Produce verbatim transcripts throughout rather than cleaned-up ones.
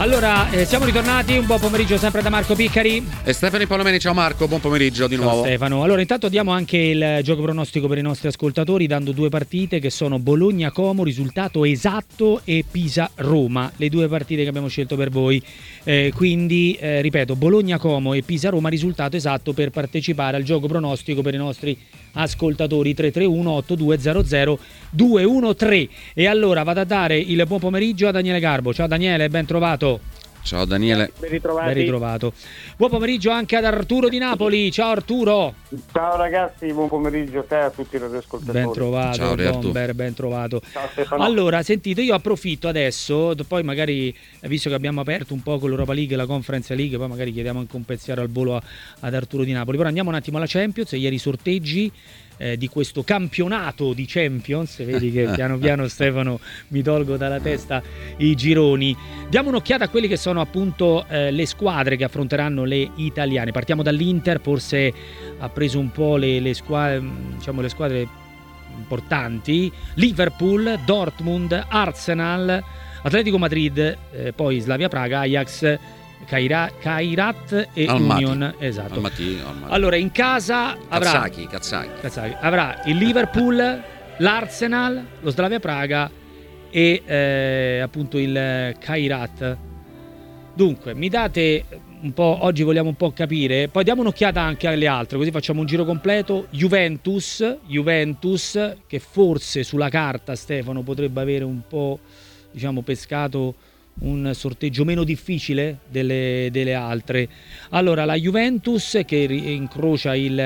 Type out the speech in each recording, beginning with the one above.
Allora, eh, siamo ritornati, un buon pomeriggio sempre da Marco Piccari e Stefano Palomeni. Ciao Marco, buon pomeriggio di nuovo. Ciao Stefano. Allora, intanto diamo anche il gioco pronostico per i nostri ascoltatori, dando due partite che sono Bologna-Como, risultato esatto, e Pisa-Roma, le due partite che abbiamo scelto per voi. Eh, quindi, eh, ripeto, Bologna-Como e Pisa-Roma, risultato esatto per partecipare al gioco pronostico per i nostri ascoltatori. Tre tre uno otto due zero zero due uno tre. E allora vado a dare il buon pomeriggio a Daniele Garbo. Ciao Daniele, ben trovato. Ciao Daniele. Ben ritrovati. Ben ritrovato. Buon pomeriggio anche ad Arturo di Napoli. Ciao Arturo. Ciao ragazzi, buon pomeriggio a te e a tutti i radioascoltatori. Ben trovato. Ciao Bomber, ben trovato. Ciao Stefano. Allora, sentite, io approfitto adesso, poi magari, visto che abbiamo aperto un po' con l'Europa League e la Conference League, poi magari chiediamo anche un pensiero al volo a, ad Arturo di Napoli. Però andiamo un attimo alla Champions. Ieri sorteggi Eh, di questo campionato di Champions, vedi che piano piano Stefano mi tolgo dalla testa i gironi. Diamo un'occhiata a quelle che sono appunto eh, le squadre che affronteranno le italiane. Partiamo dall'Inter, forse ha preso un po' le, le squadre, diciamo le squadre importanti: Liverpool, Dortmund, Arsenal, Atletico Madrid, eh, poi Slavia Praga, Ajax, Kaira, Kairat e Almaty. Union. Esatto. Almaty, Almaty. Allora in casa avrà Kazzaki, Kazzaki. Kazzaki, avrà il Liverpool, l'Arsenal, lo Slavia Praga e eh, appunto il Kairat. Dunque, mi date un po', oggi vogliamo un po' capire, poi diamo un'occhiata anche alle altre, così facciamo un giro completo. Juventus, Juventus che forse sulla carta, Stefano, potrebbe avere un po', diciamo, pescato un sorteggio meno difficile delle, delle altre. Allora la Juventus che incrocia il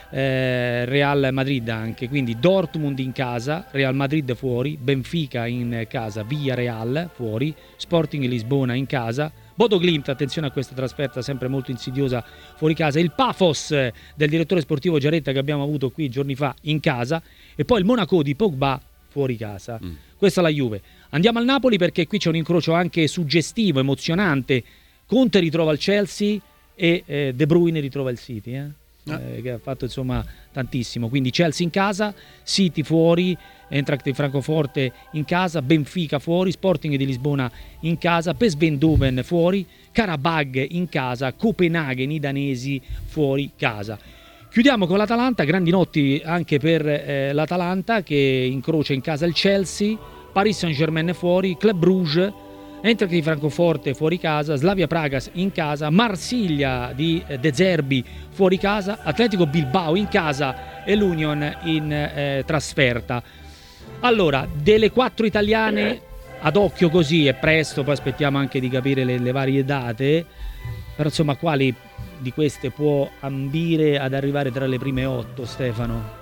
eh, Real Madrid anche, quindi Dortmund in casa, Real Madrid fuori, Benfica in casa, Villarreal fuori, Sporting Lisbona in casa, Bodo Glimt, attenzione a questa trasferta sempre molto insidiosa, fuori casa, il Pafos del direttore sportivo Giaretta che abbiamo avuto qui giorni fa in casa, e poi il Monaco di Pogba fuori casa. Mm. Questa è la Juve. Andiamo al Napoli perché qui c'è un incrocio anche suggestivo, emozionante. Conte ritrova il Chelsea e eh, De Bruyne ritrova il City, eh? Eh. Eh, che ha fatto insomma tantissimo. Quindi Chelsea in casa, City fuori, Eintracht di Francoforte in casa, Benfica fuori, Sporting di Lisbona in casa, P S V Eindhoven fuori, Karabag in casa, Copenaghen, i danesi fuori casa. Chiudiamo con l'Atalanta, grandi notti anche per eh, l'Atalanta che incrocia in casa il Chelsea, Paris Saint-Germain fuori, Club Brugge, Eintracht di Francoforte fuori casa, Slavia Praga in casa, Marsiglia di eh, De Zerbi fuori casa, Atletico Bilbao in casa e l'Union in eh, trasferta. Allora, delle quattro italiane, ad occhio così è presto, poi aspettiamo anche di capire le, le varie date, però insomma quali di queste può ambire ad arrivare tra le prime otto, Stefano?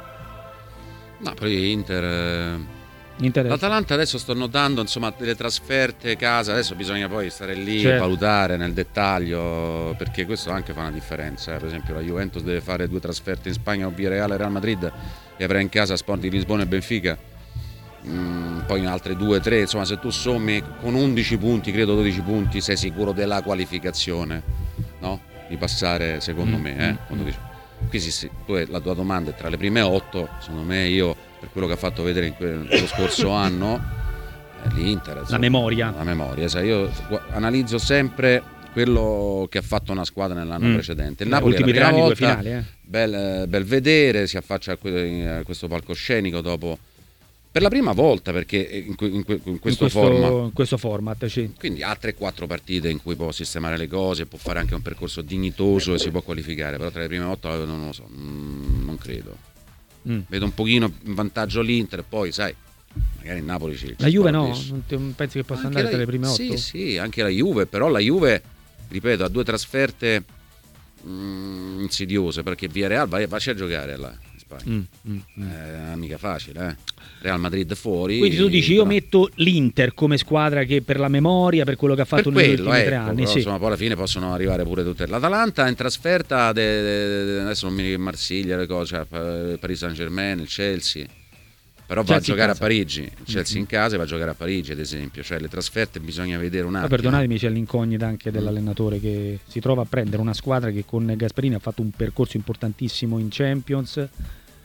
No, poi Inter, Inter l'Atalanta adesso sto notando insomma delle trasferte, casa, adesso bisogna poi stare lì, certo, valutare nel dettaglio, perché questo anche fa una differenza. Per esempio la Juventus deve fare due trasferte in Spagna, Villarreal e Real Madrid, e avrà in casa Sporting Lisbona e Benfica. Mm, poi in altre due tre, insomma se tu sommi con undici punti, credo dodici punti, sei sicuro della qualificazione, no? Di passare, secondo mm. me, eh? Quando dici. Qui sì, sì, tu, la tua domanda è tra le prime otto, secondo me, io per quello che ha fatto vedere in quello scorso anno eh, l'Inter, insomma, la memoria la memoria, sai, io analizzo sempre quello che ha fatto una squadra nell'anno mm. precedente. Il Napoli è la prima volta, finali, eh. bel, bel vedere, si affaccia a questo palcoscenico dopo per la prima volta, perché in, in, in, questo, in, questo, format, in questo format sì. Quindi ha tre quattro partite in cui può sistemare le cose, può fare anche un percorso dignitoso e si può qualificare, però tra le prime otto non lo so, mm, non credo. Mm. Vedo un pochino in vantaggio l'Inter, poi sai, magari il Napoli ci, ci la Juve no, non, ti, non pensi che possa anche andare la, tra le prime otto? Sì, sì, anche la Juve, però la Juve, ripeto, ha due trasferte mm, insidiose, perché Villarreal va, va a giocare là. Mm, mm, mm. Eh, mica facile, eh. Real Madrid fuori. Quindi tu dici io però metto l'Inter come squadra che per la memoria, per quello che ha fatto negli ultimi ecco, tre anni, però, sì. Insomma, poi alla fine possono arrivare pure tutte. L'Atalanta in trasferta de, de, de, adesso non mi ricordo, Marsiglia, le cose, cioè, Paris Saint-Germain, il Chelsea. Però va Chelsea a giocare a Parigi, il Chelsea mm-hmm. in casa e va a giocare a Parigi, ad esempio, cioè le trasferte bisogna vedere un attimo. Ma perdonatemi, c'è l'incognita anche dell'allenatore che si trova a prendere una squadra che con Gasperini ha fatto un percorso importantissimo in Champions,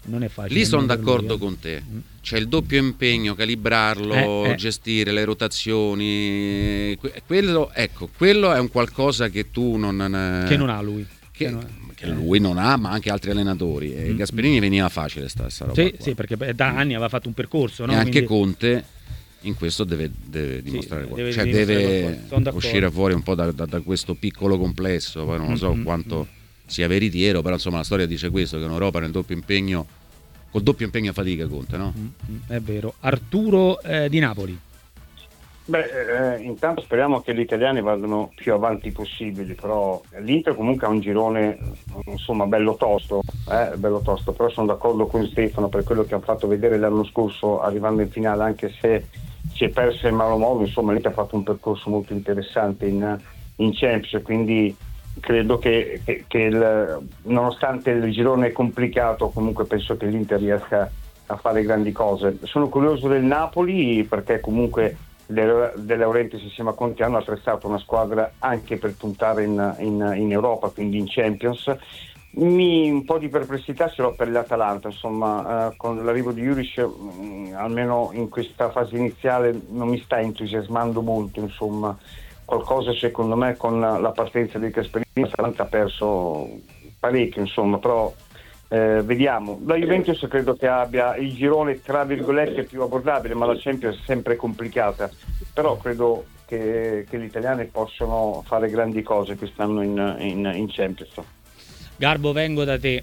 non è facile. Lì sono per d'accordo lui, eh. con te. C'è il doppio impegno, calibrarlo, Eh, eh. gestire le rotazioni. Que- Quello, ecco, quello è un qualcosa che tu non. Che non ha lui. Che, Che non- che lui non ha, ma anche altri allenatori. E Mm, Gasperini veniva facile sta, sta roba Sì, qua. sì, perché beh, da anni aveva fatto un percorso, no? E anche Quindi- Conte in questo deve, deve dimostrare deve qualcosa. Cioè dimostrare deve qualcosa. Sono d'accordo. uscire fuori un po' da, da- da questo piccolo complesso. Poi non lo so Mm, mm, quanto sia veritiero, però insomma la storia dice questo, che in Europa nel doppio impegno, col doppio impegno a fatica Conte, no? Mm, mm, È vero. Arturo eh, di Napoli. Beh, eh, intanto speriamo che gli italiani vadano più avanti possibili, però l'Inter comunque ha un girone insomma bello tosto, eh, bello tosto, però sono d'accordo con Stefano per quello che hanno fatto vedere l'anno scorso arrivando in finale, anche se si è persa in malo modo, insomma l'Inter ha fatto un percorso molto interessante in, in Champions, quindi credo che, che, che il, nonostante il girone complicato comunque penso che l'Inter riesca a fare grandi cose. Sono curioso del Napoli perché comunque De, De Laurentiis insieme a Conte hanno attrezzato una squadra anche per puntare in, in, in Europa, quindi in Champions. Mi, un po' di perplessità ce l'ho per l'Atalanta, insomma, eh, con l'arrivo di Juric mh, almeno in questa fase iniziale non mi sta entusiasmando molto, insomma, qualcosa secondo me con la partenza di Gasperini l'Atalanta ha perso parecchio, insomma, però Eh, vediamo. La Juventus credo che abbia il girone tra virgolette più abbordabile, ma la Champions è sempre complicata, però credo che, che gli italiani possono fare grandi cose quest'anno in, in, in Champions. Garbo, vengo da te.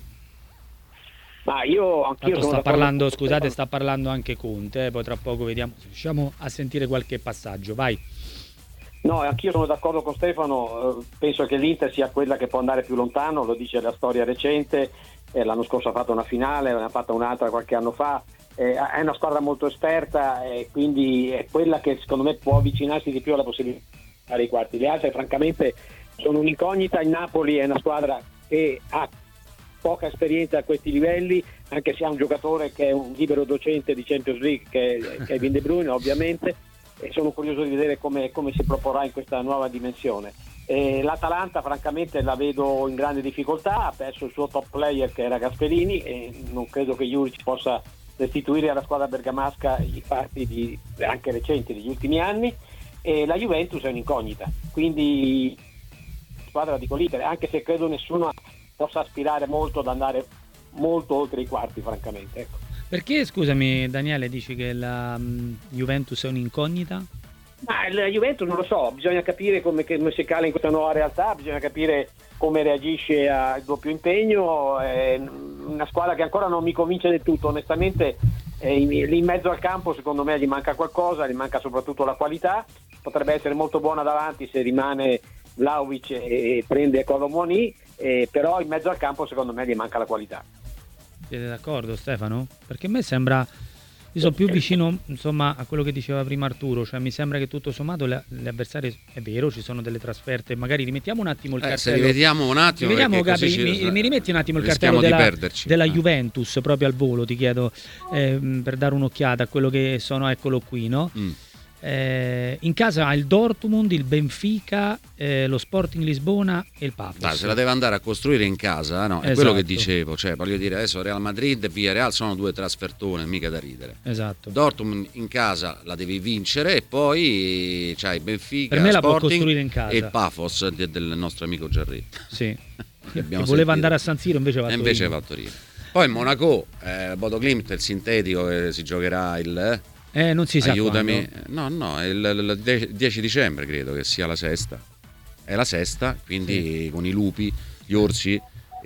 Ma io anch'io Tanto sono sta d'accordo parlando, con scusate, Stefano. sta parlando anche Conte, eh, poi tra poco vediamo se riusciamo a sentire qualche passaggio. Vai. No, anch'io sono d'accordo con Stefano, eh, penso che l'Inter sia quella che può andare più lontano, lo dice la storia recente, eh, l'anno scorso ha fatto una finale, ne ha fatta un'altra qualche anno fa, eh, è una squadra molto esperta e quindi è quella che secondo me può avvicinarsi di più alla possibilità di fare i quarti. Le altre francamente sono un'incognita. Il Napoli è una squadra che ha poca esperienza a questi livelli, anche se ha un giocatore che è un libero docente di Champions League che è Kevin De Bruyne ovviamente, e sono curioso di vedere come, come si proporrà in questa nuova dimensione. E l'Atalanta francamente la vedo in grande difficoltà, ha perso il suo top player che era Gasperini e non credo che Juric possa restituire alla squadra bergamasca i fatti di, anche recenti degli ultimi anni, e la Juventus è un'incognita, quindi squadra di l'Inter, anche se credo nessuno possa aspirare molto ad andare molto oltre i quarti francamente, ecco. Perché, scusami Daniele, dici che la um, Juventus è un'incognita? Ma la Juventus non lo so, bisogna capire come, come si cala in questa nuova realtà, bisogna capire come reagisce al doppio impegno, è una squadra che ancora non mi convince del tutto, onestamente eh, lì in mezzo al campo secondo me gli manca qualcosa, gli manca soprattutto la qualità, potrebbe essere molto buona davanti se rimane Vlahovic e prende Colomoni, eh, però in mezzo al campo secondo me gli manca la qualità. Siete d'accordo, Stefano? Perché a me sembra, io sono più vicino insomma a quello che diceva prima Arturo, cioè mi sembra che tutto sommato le, le avversarie, è vero, ci sono delle trasferte, magari rimettiamo un attimo il Eh, cartello. se rivediamo un attimo, Rivediamo, perché Gabi, così mi, ci- mi rimetti un attimo il rischiamo cartello di della, perderci. della Eh. Juventus proprio al volo, ti chiedo, ehm, per dare un'occhiata a quello che sono, eccolo qui, no? Mm. Eh, in casa ha il Dortmund, il Benfica, eh, lo Sporting Lisbona e il Pafos. Dai, se la deve andare a costruire in casa, no? È Esatto. quello che dicevo, cioè voglio dire, adesso Real Madrid e Villarreal sono due trasfertone, mica da ridere. Esatto. Dortmund in casa la devi vincere e poi c'hai Benfica, Per me la può Sporting costruire in casa. e il Pafos de- del nostro amico Jarry. Sì. Che Che abbiamo voleva sentito. andare a San Siro, invece va a E invece Torino. va a Torino. Poi il Monaco, eh, Bodo Glimt, il sintetico, eh, si giocherà il... Eh? Eh, non si sa Aiutami, quando. no, no, è il, il die- dieci dicembre credo che sia la sesta. È la sesta, quindi con i lupi, gli orsi,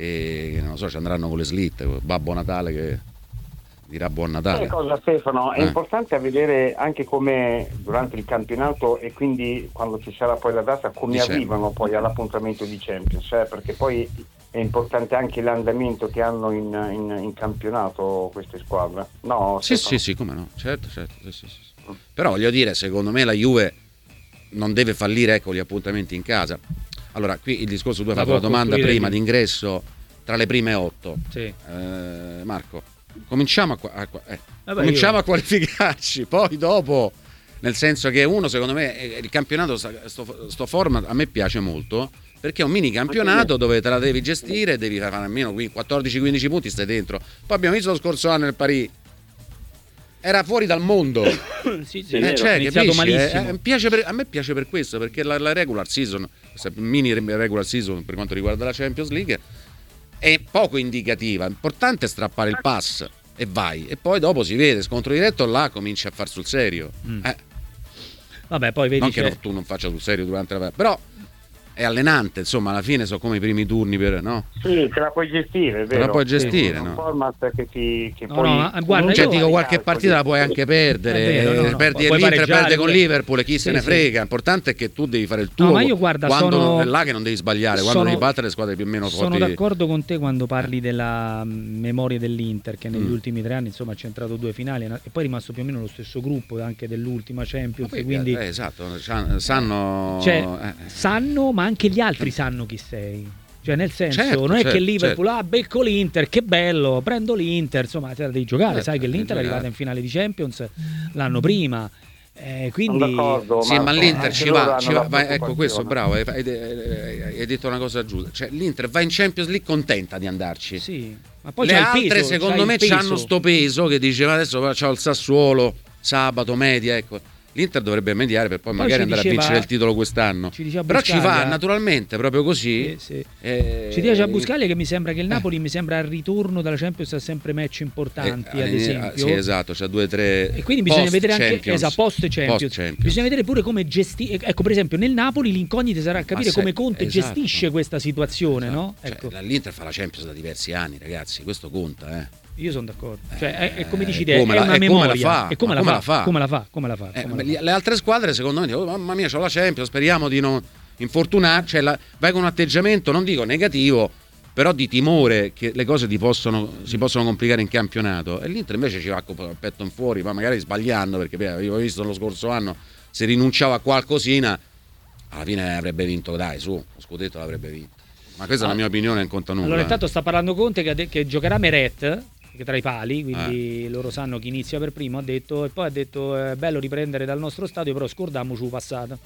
e non so, ci andranno con le slitte, con Babbo Natale che dirà buon Natale. Sai cosa, Stefano? È Eh. importante vedere anche come durante il campionato e quindi quando ci sarà poi la data come Dicembre. arrivano poi all'appuntamento di Champions, eh, perché poi è importante anche l'andamento che hanno in, in- in campionato queste squadre. No, Sì, Stefano? sì, sì, come no, certo, certo. Sì, sì, sì. Però voglio dire, secondo me la Juve non deve fallire, ecco, gli appuntamenti in casa. Allora, qui il discorso, tu hai La fatto la può domanda costruire prima lì. d'ingresso tra le prime otto. Sì. Eh, Marco, cominciamo a, qua- a qua- eh, Vabbè, cominciamo io- a qualificarci, poi dopo nel senso che uno, secondo me, il campionato, sto, sto format a me piace molto, perché è un mini campionato dove te la devi gestire, devi fare almeno quattordici quindici punti, stai dentro. Poi abbiamo visto lo scorso anno nel Paris, era fuori dal mondo. sì, sì, eh, cioè, iniziato capisci? malissimo. Eh, piace per, a me piace per questo, perché la, la regular season, mini regular season per quanto riguarda la Champions League, è poco indicativa. L'importante è strappare il pass e vai, e poi dopo si vede, scontro diretto, là cominci a far sul serio. Mm. Eh. Vabbè, poi vedi, non c'è... che tu non faccia sul serio durante la, però è allenante, insomma, alla fine sono come i primi turni, per, no? Sì, te la puoi gestire, è vero? Te la puoi gestire, sì, no? un format che ti che no, poi... no, guarda, cioè, io... dico, qualche partita la puoi anche perdere, vero, no, no, perdi puoi l'Inter, perde con pure. Liverpool e chi sì, se ne sì. frega. L'importante è che tu devi fare il tuo, no, ma io, guarda, quando sono... è là che non devi sbagliare, sono... quando devi battere le squadre più o meno forti. Sono d'accordo con te quando parli della memoria dell'Inter, che negli mm. ultimi tre anni, insomma, ha centrato due finali e poi è rimasto più o meno lo stesso gruppo anche dell'ultima Champions, poi, quindi eh, esatto, sanno, cioè, eh. sanno, ma anche gli altri sanno chi sei. Cioè, nel senso, certo, non è certo, che Liverpool, certo. ah, becco l'Inter, che bello, prendo l'Inter, insomma, te la devi giocare, certo, sai che l'Inter è arrivata in finale di Champions l'anno prima. Eh, quindi sì, ma l'Inter ci va, ci va, va ecco, questo bravo, hai, hai, hai detto una cosa giusta, cioè l'Inter va in Champions League contenta di andarci. Sì, ma poi le c'è altre il peso, secondo me hanno sto peso che diceva adesso c'ho il Sassuolo, sabato media, ecco. L'Inter dovrebbe mediare per poi, poi magari andare diceva, a vincere il titolo quest'anno. Ci però ci va naturalmente, proprio così. Sì, sì. Eh, ci dice a Buscaglia che mi sembra che il Napoli eh. mi sembra al ritorno dalla Champions ha sempre match importanti, eh, ad esempio. Sì, esatto, c'ha due tre. E quindi bisogna vedere anche esatto, post Champions. Post Champions. Bisogna vedere pure come gestisce. Ecco, per esempio, nel Napoli l'incognita sarà capire se, come Conte esatto. gestisce questa situazione, esatto. no? Ecco. Cioè, l'Inter fa la Champions da diversi anni, ragazzi, questo conta, eh. Io sono d'accordo. Cioè, è, è come dici te, è come una la, memoria. Come la fa? E come, la, come fa? la fa? Come la fa? Come la fa? Eh, come la fa? Le altre squadre, secondo me, dicono, oh, mamma mia, c'ho la Champions, speriamo di non infortunarci. Cioè, la, vai con un atteggiamento, non dico negativo, però di timore che le cose ti possono, si possono complicare in campionato. E l'Inter invece ci va a petto in fuori, ma magari sbagliando, perché io ho visto lo scorso anno, se rinunciava a qualcosina, alla fine avrebbe vinto, dai, su, lo scudetto l'avrebbe vinto. Ma questa ah. è la mia opinione, non conta nulla. Allora, intanto sta parlando Conte che, de- che giocherà Meret, che tra i pali, quindi eh. loro sanno chi inizia per primo, ha detto, e poi ha detto è bello riprendere dal nostro stadio, però scordiamoci passato.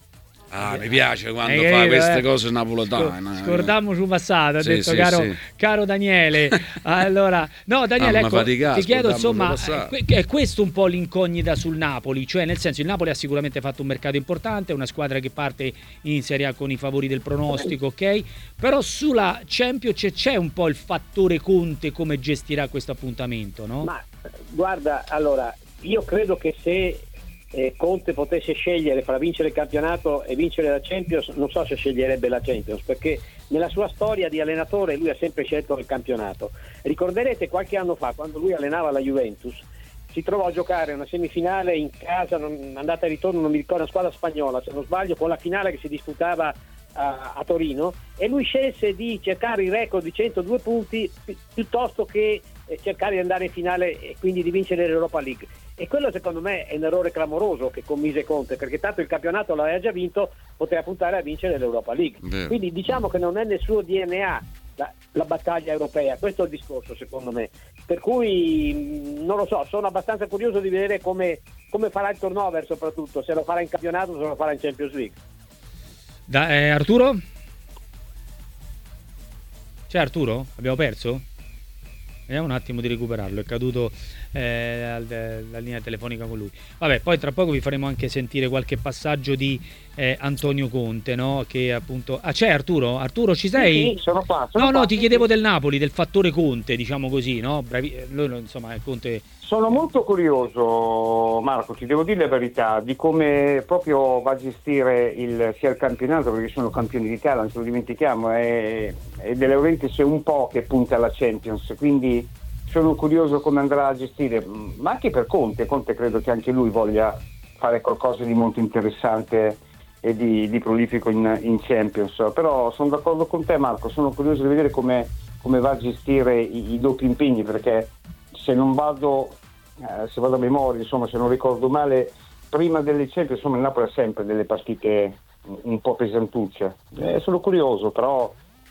Ah, eh, mi piace quando eh, fa eh, queste eh. cose napoletane. Scordiamoci passato, ha sì, detto sì, caro, sì. caro Daniele. Allora, no Daniele, ah, ecco, faticata, ti chiedo insomma, è, è questo un po' l'incognita sul Napoli, cioè nel senso il Napoli ha sicuramente fatto un mercato importante, è una squadra che parte in Serie A con i favori del pronostico, ok? Però sulla Champions c'è, c'è un po' il fattore Conte come gestirà questo appuntamento, no? Ma guarda, allora, io credo che se eh, Conte potesse scegliere fra vincere il campionato e vincere la Champions, non so se sceglierebbe la Champions, perché nella sua storia di allenatore lui ha sempre scelto il campionato. Ricorderete qualche anno fa, quando lui allenava la Juventus, si trovò a giocare una semifinale in casa, non, andata e ritorno, non mi ricordo, una squadra spagnola se non sbaglio, con la finale che si disputava a, a Torino, e lui scelse di cercare il record di centodue punti pi- piuttosto che eh, cercare di andare in finale e quindi di vincere l'Europa League. E quello secondo me è un errore clamoroso che commise Conte, perché tanto il campionato l'aveva già vinto, poteva puntare a vincere l'Europa League. Vero. Quindi diciamo che non è nel suo D N A la, la battaglia europea, questo è il discorso secondo me. Per cui non lo so, sono abbastanza curioso di vedere come, come farà il turnover, soprattutto se lo farà in campionato o se lo farà in Champions League. Da, eh, Arturo? C'è Arturo? Abbiamo perso? Vediamo un attimo di recuperarlo, è caduto eh, la linea telefonica con lui. Vabbè, poi tra poco vi faremo anche sentire qualche passaggio di eh, Antonio Conte, no? Che appunto... Ah, c'è Arturo? Arturo, ci sei? Sì, sì, sono qua. Sono no, qua, no, ti sì, chiedevo sì. del Napoli, del fattore Conte, diciamo così, no? Bravi... Lui, insomma, è Conte... Sono molto curioso, Marco, ti devo dire la verità, di come proprio va a gestire il, sia il campionato, perché sono campioni d'Italia, non ce lo dimentichiamo, e, e De Laurentiis è un po' che punta alla Champions, quindi sono curioso come andrà a gestire, ma anche per Conte. Conte credo che anche lui voglia fare qualcosa di molto interessante e di, di prolifico in, in Champions, però sono d'accordo con te, Marco, sono curioso di vedere come, come va a gestire i, i doppi impegni, perché se non vado eh, se vado a memoria, insomma, se non ricordo male, prima delle Champions, insomma, il Napoli ha sempre delle partite un po' pesantucce. Eh, sono curioso, però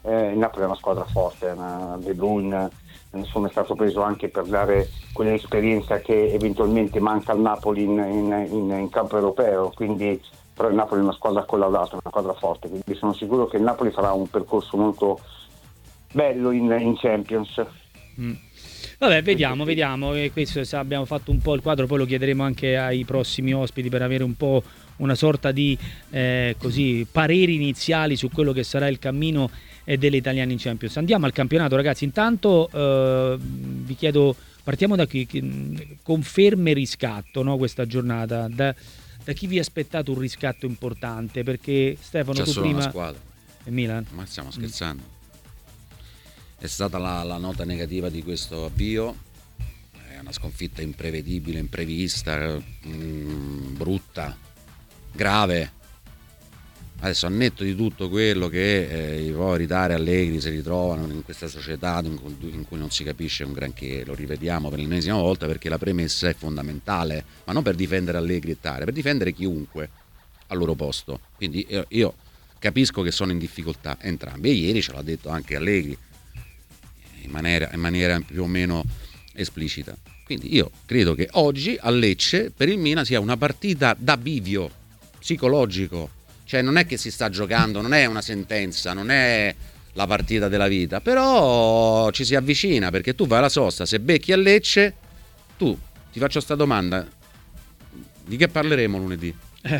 eh, il Napoli è una squadra forte, una, De Bruyne insomma è stato preso anche per dare quell'esperienza che eventualmente manca al Napoli in, in, in, in campo europeo, quindi però il Napoli è una squadra collaudata, una squadra forte, quindi sono sicuro che il Napoli farà un percorso molto bello in, in Champions. Mm. Vabbè, vediamo, vediamo. E questo, se abbiamo fatto un po' il quadro, poi lo chiederemo anche ai prossimi ospiti per avere un po' una sorta di eh, così pareri iniziali su quello che sarà il cammino eh, delle italiane in Champions. Andiamo al campionato, ragazzi. Intanto eh, vi chiedo, partiamo da qui, conferme riscatto, no, questa giornata. Da, da chi vi aspettate un riscatto importante? Perché Stefano, c'è tu solo prima una squadra. E Milan? Ma stiamo scherzando? Mm. È stata la, la nota negativa di questo avvio, è una sconfitta imprevedibile, imprevista, mh, brutta, grave. Adesso, al netto di tutto quello che eh, i poveri Tare e Allegri si ritrovano in questa società in cui, in cui non si capisce un granché, lo ripetiamo per l'ennesima volta perché la premessa è fondamentale, ma non per difendere Allegri e Tare, per difendere chiunque al loro posto. Quindi io, io capisco che sono in difficoltà entrambi, e ieri ce l'ha detto anche Allegri in maniera, in maniera più o meno esplicita. Quindi io credo che oggi a Lecce per il Milan sia una partita da bivio psicologico, cioè non è che si sta giocando, non è una sentenza, non è la partita della vita, però ci si avvicina, perché tu vai alla sosta, se becchi a Lecce, tu, ti faccio sta domanda, di che parleremo lunedì? Eh.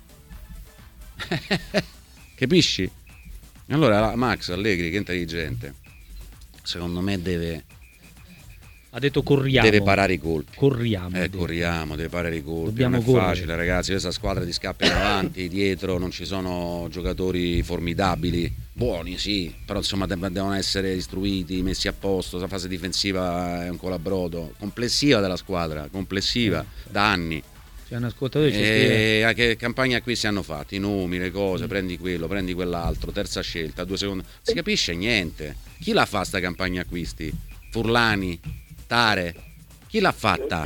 Capisci? Allora Max Allegri, che è intelligente, secondo me deve ha detto corriamo, deve parare i colpi, corriamo, eh, corriamo, deve parare i colpi. Dobbiamo non è correre. Facile, ragazzi, questa squadra ti scappa in avanti, dietro non ci sono giocatori formidabili, buoni sì, però insomma devono essere istruiti, messi a posto. La fase difensiva è un colabrodo, complessiva della squadra, complessiva da anni. C'è un ascoltatore che ci E scrive: a che campagna acquisti hanno fatto? I nomi, le cose, mm. prendi quello, prendi quell'altro, terza scelta, due secondi, non si capisce niente. Chi l'ha fatta sta campagna acquisti? Furlani, Tare, chi l'ha fatta?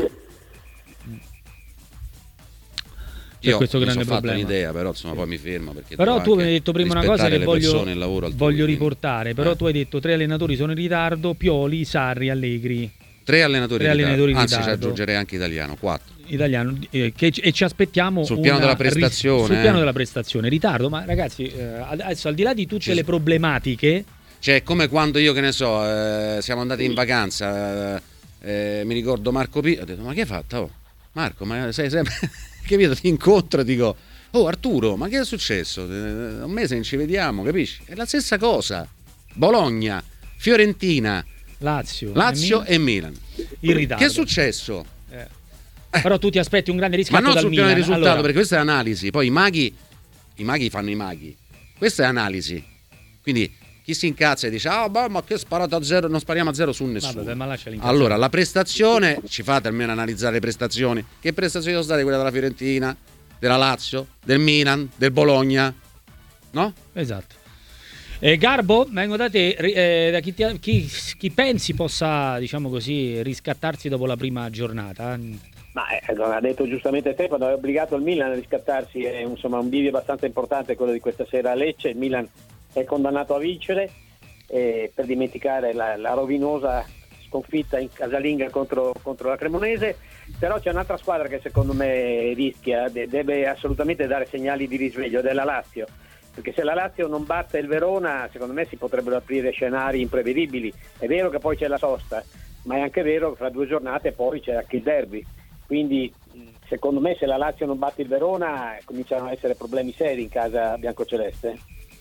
C'è Io questo mi grande sono fatto problema. un'idea, però insomma poi mi fermo, perché però tu mi hai detto prima una cosa che voglio, altrui, voglio riportare, però eh. tu hai detto tre allenatori sono in ritardo: Pioli, Sarri, Allegri. Tre allenatori, tre in allenatori ritardo. in Anzi, ci ritardo. aggiungerei anche Italiano, quattro. Italiano, eh, che, e ci aspettiamo sul piano una, della prestazione, sul piano eh. della prestazione, ritardo, ma ragazzi, eh, adesso al di là di tutte Ci le problematiche, cioè come quando io, che ne so, eh, siamo andati in vacanza, eh, mi ricordo Marco P, ho detto ma che hai fatto? Oh, Marco, ma sei sempre capito, ti incontro e dico oh Arturo, ma che è successo? Eh, un mese non ci vediamo, capisci? È la stessa cosa. Bologna, Fiorentina, Lazio, Lazio e Milan. e Milan. In ritardo. Che è successo? Eh. Eh. Però tu ti aspetti un grande riscatto ma non dal sul piano Milan. del risultato, Allora, perché questa è analisi. Poi i maghi, i maghi fanno i maghi. Questa è analisi. Quindi chi si incazza e dice ah oh, ma che sparato a zero, non spariamo a zero su nessuno. Vabbè, ma lascia l'incazzare. Allora la prestazione, ci fate almeno analizzare le prestazioni. Che prestazioni sono state quelle della Fiorentina, della Lazio, del Milan, del Bologna? No? Esatto. Eh, Garbo, vengo da te, eh, da chi, ti, chi, chi pensi possa, diciamo così, riscattarsi dopo la prima giornata? Ma eh, ha detto giustamente Stefano, è obbligato il Milan a riscattarsi, è insomma un bivio abbastanza importante quello di questa sera a Lecce. Il Milan è condannato a vincere eh, per dimenticare la, la rovinosa sconfitta in casalinga contro, contro la Cremonese. Però c'è un'altra squadra che secondo me rischia, de- deve assolutamente dare segnali di risveglio, ed è la Lazio, perché se la Lazio non batte il Verona secondo me si potrebbero aprire scenari imprevedibili. È vero che poi c'è la sosta, ma è anche vero che fra due giornate poi c'è anche il derby, quindi secondo me se la Lazio non batte il Verona cominciano a essere problemi seri in casa biancoceleste.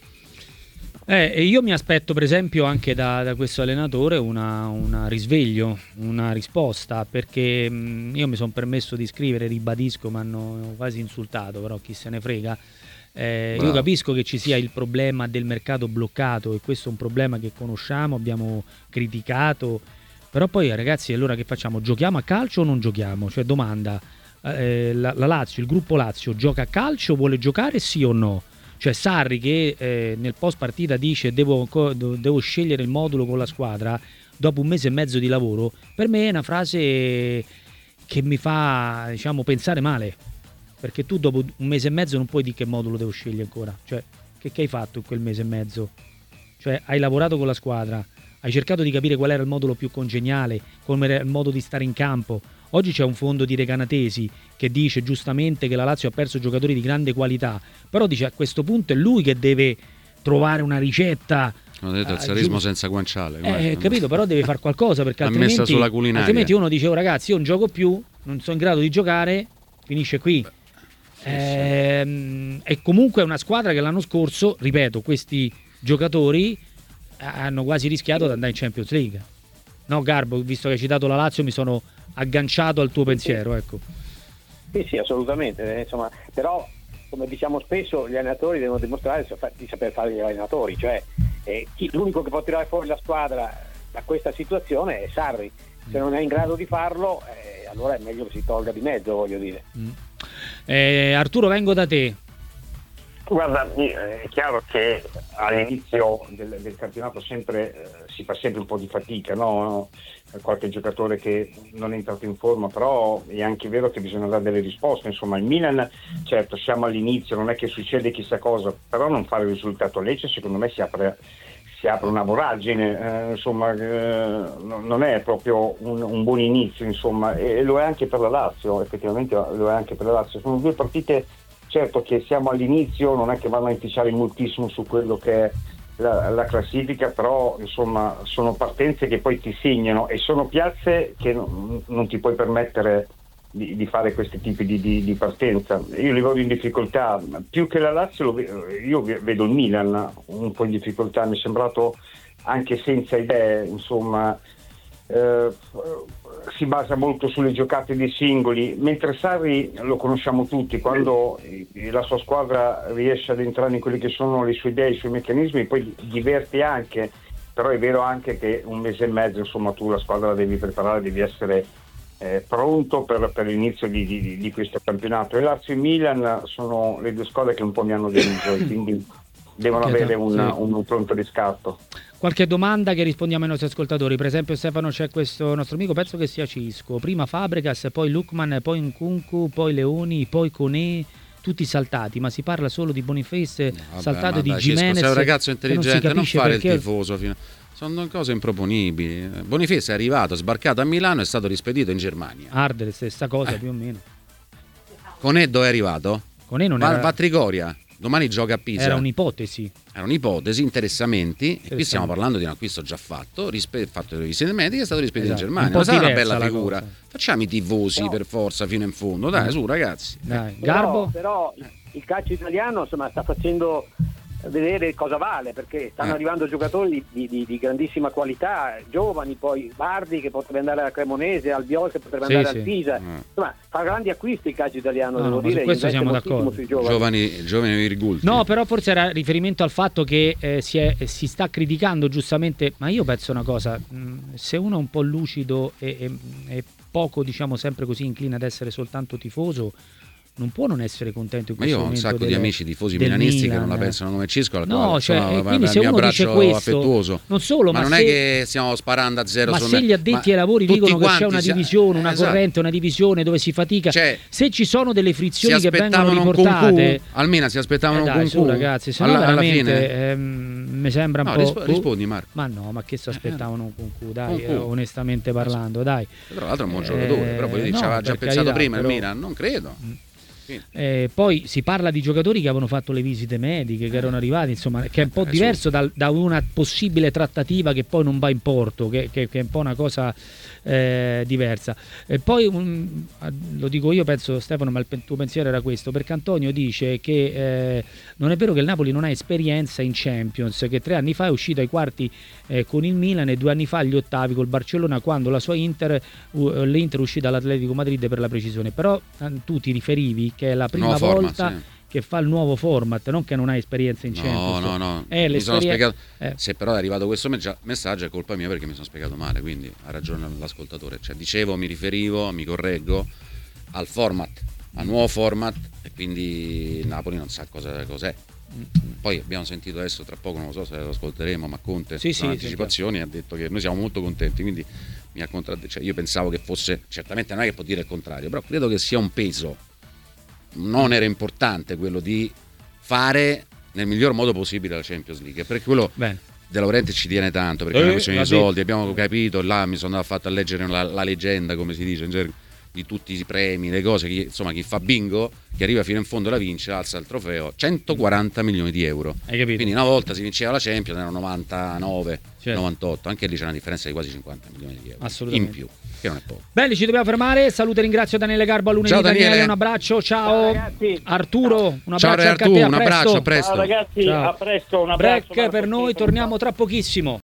Eh, e io mi aspetto per esempio anche da, da questo allenatore una, una risveglio, una risposta, perché mh, io mi sono permesso di scrivere, ribadisco, mi hanno quasi insultato, però chi se ne frega. Eh, io capisco che ci sia il problema del mercato bloccato, e questo è un problema che conosciamo, abbiamo criticato, però poi ragazzi, allora che facciamo? Giochiamo a calcio o non giochiamo? Cioè domanda, eh, la, la Lazio, il gruppo Lazio gioca a calcio, vuole giocare sì o no? Cioè Sarri che eh, nel post partita dice devo, devo scegliere il modulo con la squadra dopo un mese e mezzo di lavoro, per me è una frase che mi fa, diciamo, pensare male, perché tu dopo un mese e mezzo non puoi dire che modulo devo scegliere ancora, cioè che, che hai fatto in quel mese e mezzo? cioè hai lavorato con la squadra, hai cercato di capire qual era il modulo più congeniale, come era il modo di stare in campo. Oggi c'è un fondo di Recanatesi che dice giustamente che la Lazio ha perso giocatori di grande qualità, però dice a questo punto è lui che deve trovare una ricetta. Ho detto il sarismo senza guanciale. Eh, capito, però deve fare qualcosa, perché altrimenti, messa sulla culinaria. altrimenti uno dice, oh ragazzi, io non gioco più, non sono in grado di giocare, finisce qui. Beh, sì, ehm, sì. E comunque è una squadra che l'anno scorso, ripeto, questi giocatori hanno quasi rischiato di andare in Champions League. No, Garbo, visto che hai citato la Lazio, mi sono agganciato al tuo pensiero, ecco. Sì, sì, assolutamente. Insomma, però, come diciamo spesso, gli allenatori devono dimostrare di saper fare gli allenatori, cioè eh, chi, l'unico che può tirare fuori la squadra da questa situazione è Sarri. Se non è in grado di farlo, eh, allora è meglio che si tolga di mezzo, voglio dire. Mm. Eh, Arturo, vengo da te. Guarda, è chiaro che all'inizio del, del campionato sempre eh, si fa sempre un po' di fatica, no? Qualche giocatore che non è entrato in forma, però è anche vero che bisogna dare delle risposte. Insomma, il Milan, certo, siamo all'inizio, non è che succede chissà cosa, però non fare il risultato a Lecce secondo me si apre, si apre una voragine, eh, insomma, eh, non è proprio un, un buon inizio, insomma, e lo è anche per la Lazio, effettivamente lo è anche per la Lazio. Sono due partite. Certo che siamo all'inizio, non è che vanno a inficiare moltissimo su quello che è la, la classifica, però insomma sono partenze che poi ti segnano e sono piazze che non, non ti puoi permettere di, di fare questi tipi di, di, di partenza. Io li vedo in difficoltà, più che la Lazio lo, io vedo il Milan un po' in difficoltà, mi è sembrato anche senza idee, insomma. Eh, si basa molto sulle giocate dei singoli, mentre Sarri lo conosciamo tutti, quando la sua squadra riesce ad entrare in quelle che sono le sue idee, i suoi meccanismi, poi diverte anche, però è vero anche che un mese e mezzo, insomma, tu la squadra la devi preparare, devi essere eh, pronto per, per l'inizio di, di, di questo campionato. E Lazio e Milan sono le due squadre che un po' mi hanno deluso e quindi devono avere una, sì. un pronto riscatto. Qualche domanda che rispondiamo ai nostri ascoltatori. Per esempio, Stefano, c'è questo nostro amico, penso che sia Cisco, prima Fabregas, poi Lukman, poi Nkunku, poi Leoni, poi Koné, tutti saltati, ma si parla solo di Boniface, no, vabbè, saltato di Gimenez. Sei un ragazzo intelligente, non, non fare perché... il tifoso fino... sono cose improponibili. Boniface è arrivato, sbarcato a Milano, è stato rispedito in Germania. Arde, stessa cosa eh. più o meno. Koné dove è arrivato? Koné non va, era... va a Trigoria. Domani gioca a Pisa. Era un'ipotesi. Era un'ipotesi, interessamenti. E qui stiamo parlando di un acquisto già fatto, rispe- fatto le visite mediche, è stato rispedito esatto. in Germania. Non sarà una bella figura. Cosa. Facciamo i tifosi no. per forza fino in fondo. Dai, mm. su ragazzi. Dai. Garbo? Però, però il calcio italiano insomma sta facendo vedere cosa vale, perché stanno eh. arrivando giocatori di, di, di grandissima qualità, giovani, poi Bardi che potrebbe andare alla Cremonese, Albiol che potrebbe andare sì, al Pisa, sì. insomma fa grandi acquisti il calcio italiano, no, devo dire, su questo siamo d'accordo. Sui giovani. Giovani, giovani virgulti. No, però forse era riferimento al fatto che eh, si, è, si sta criticando giustamente, ma io penso una cosa, mh, se uno è un po' lucido e, e, e poco, diciamo, sempre così inclina ad essere soltanto tifoso, non può non essere contento in questo momento. Ma io ho un sacco delle, di amici tifosi milanisti Milan. che non la pensano come Cisco, al no, quale cioè, sono, quindi se mio uno dice questo, affettuoso. Non solo, ma, ma non se, è che stiamo sparando a zero. Ma su se me, gli addetti ai lavori dicono che c'è una divisione, una esatto. corrente, una divisione dove si fatica, cioè, se ci sono delle frizioni che vengono riportate, almeno si aspettavano eh un dai, su, ragazzi, se no alla, veramente alla fine ehm, mi sembra un no, po'. Risp- rispondi Marco. Ma no, ma che si aspettavano un Kunku, dai, Kunku. Eh, onestamente parlando, dai. Tra l'altro è un buon giocatore, eh, però poi no, ci aveva già pensato carità, prima però... il Milan, non credo. Mm. Eh, poi si parla di giocatori che avevano fatto le visite mediche, che erano arrivati, insomma, che è un po' eh, diverso da, da una possibile trattativa che poi non va in porto, che, che, che è un po' una cosa eh, diversa. E poi un, lo dico io, penso Stefano, ma il tuo pensiero era questo, perché Antonio dice che eh, non è vero che il Napoli non ha esperienza in Champions, che tre anni fa è uscito ai quarti eh, con il Milan e due anni fa agli ottavi col Barcellona, quando la sua Inter uh, l'Inter è uscita all'Atletico Madrid, per la precisione. Però tu ti riferivi che è la prima nuovo volta format, sì. che fa il nuovo format, non che non ha esperienza in no, Champions. No, no, eh, mi sono spiegato. Eh. Se però è arrivato questo messaggio è colpa mia, perché mi sono spiegato male, quindi ha ragione l'ascoltatore. Cioè, dicevo, mi riferivo, mi correggo, al format, al nuovo format, e quindi Napoli non sa cosa, cos'è. Poi abbiamo sentito adesso, tra poco, non lo so se lo ascolteremo, ma Conte sì, con sì, anticipazioni sì, ha detto che noi siamo molto contenti, quindi mi ha contraddetto. Cioè, io pensavo che fosse, certamente non è che può dire il contrario, però credo che sia un peso, un onere importante quello di fare nel miglior modo possibile la Champions League, perché quello Bene. De Laurentiis ci tiene tanto perché Eh, è una questione di vabbè. soldi, abbiamo capito, là mi sono andato a leggere la, la leggenda, come si dice in gergo, di tutti i premi, le cose, chi, insomma chi fa bingo, che arriva fino in fondo e la vince, alza il trofeo, centoquaranta milioni di euro. Hai capito? Quindi una volta si vinceva la Champions, erano novantanove, Certo. novantotto, anche lì c'è una differenza di quasi cinquanta milioni di euro. Assolutamente. In più, che non è poco. Belli, ci dobbiamo fermare. Saluto e ringrazio Daniele Garbo a lunedì. Ciao, Daniele. un abbraccio, ciao. Ciao, ragazzi. Arturo, un Ciao abbraccio anche a Artù, te, a un abbraccio, presto. a presto. Ciao ragazzi, Ciao. a presto, un abbraccio. Break per noi, torniamo tra pochissimo.